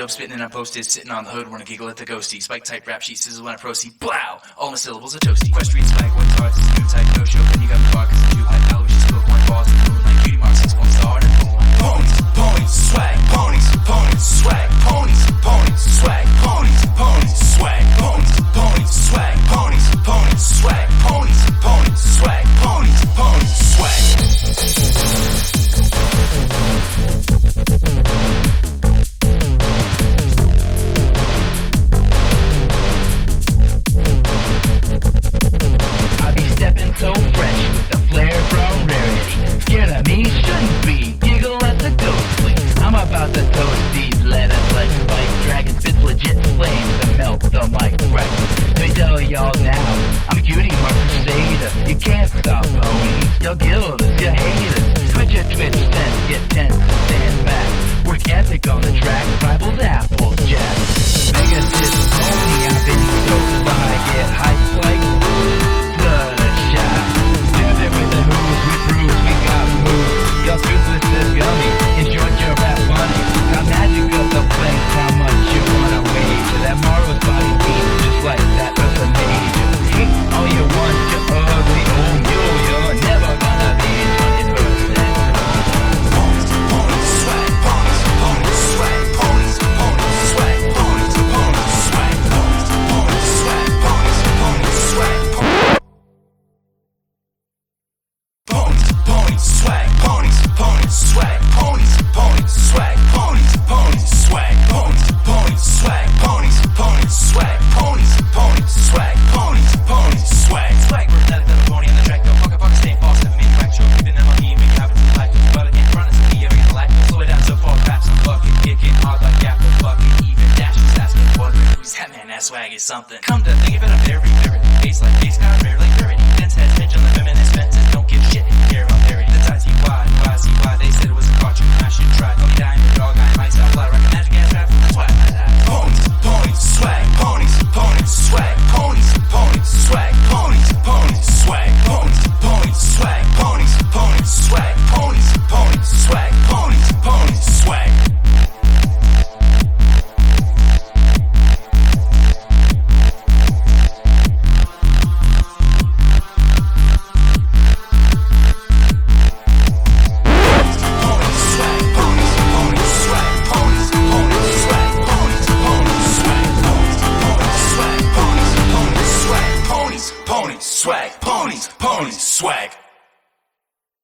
dope, spitting and I'm posted, sitting on the hood, wanna giggle at the ghosty. Spike type rap sheet, sizzle when I proceed, blow! All my syllables are toasty. Equestrian swag, one tarts, it's a new type, no show, then you got me vodkas and 2 high allergies, spoke one balls, and moving like cutie mark, 6 1 star, and a boom. Ponies, ponies, swag, ponies, ponies, swag, ponies, ponies, swag, ponies, ponies, swag, ponies, ponies, swag, ponies, ponies, swag, ponies, ponies, swag, ponies, ponies, swag. I be stepping so fresh with the flair from rarity. Scared of me shouldn't be, giggle at the ghostly. I'm about to toast these letters like spike dragon spits legit flames to melt the mic right. Let me tell y'all now, I'm a cutie mark crusader. You can't stop ponies, y'all guilders, you haters. Twitch your twitch sense, get tense and stand back. Work ethic on the track, rivals Applejack. Mega sis pony, I've been stoked by, get hyped like bloodshot. Stand there with the who's, we bruise, we got moves. Y'all toothless is gummy, enjoy your rap money. Got magic of the flames, how much you wanna wager? That Marvel's body beat, just like that of a major. Hate all you want, you ugly old mule. You're never gonna be 20%. Ponies, ponies, swag, ponies, ponies, swag, ponies, ponies, swag, ponies, ponies, swag, ponies, ponies, swag, ponies, ponies, swag, ponies, ponies, swag, ponies, ponies, swag, ponies, ponies, swag, ponies, ponies, swag, ponies, ponies, swag, ponies, ponies, swag, ponies, ponies, swag, ponies, ponies, swag, swag. We're not another pony on the track, don't fuck, stay boss, and make crack, show, keeping them on me, make habits of life, but again, front is me, every life, slow it down so far, raps, I'm fucking kicking hard like apple, fucking even dashes, asking, wondering who's that man, that swag is something. Come to think of it, I'm very, very, bass like bass, got rare like rarity, dense head, pitch on the